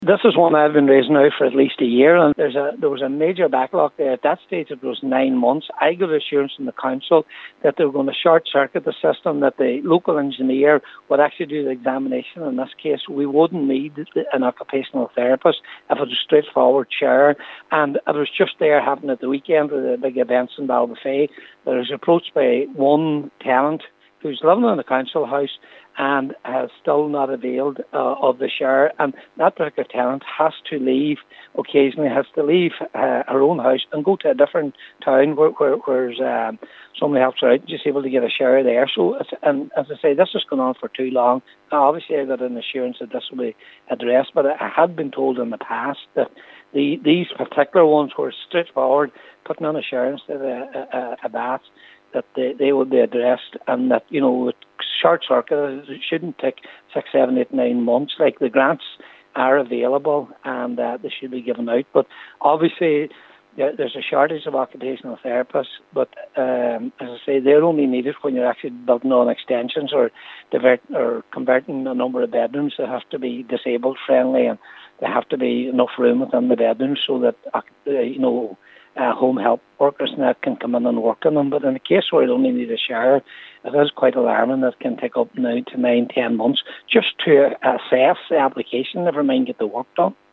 This is one I've been raising now for at least a year, and there was a major backlog there. At that stage, it was 9 months. I got assurance from the council that they were going to short circuit the system, that the local engineer would actually do the examination. In this case, we wouldn't need an occupational therapist if it was a straightforward chair. And it was just there happening at the weekend with the big events in Ballybofey. There was approached by one tenant who's living in the council house and has still not availed of the share. And that particular tenant has to leave occasionally, has to leave her own house and go to a different town where somebody helps her out and she's able to get a share there. So, and as I say, this has gone on for too long. Now, obviously, I got an assurance that this will be addressed, but I had been told in the past that these particular ones were straightforward, putting on a share instead of a bath, that they would be addressed, and that, with short circuit, it shouldn't take 6, 7, 8, 9 months. Like, the grants are available and they should be given out. But obviously, there's a shortage of occupational therapists, but as I say, they're only needed when you're actually building on extensions or converting a number of bedrooms that have to be disabled friendly, and there have to be enough room within the bedrooms so that home help workers and that can come in and work on them. But in the case where you only need a shower, it is quite alarming. That can take up now to 9, 10 months just to assess the application, never mind get the work done.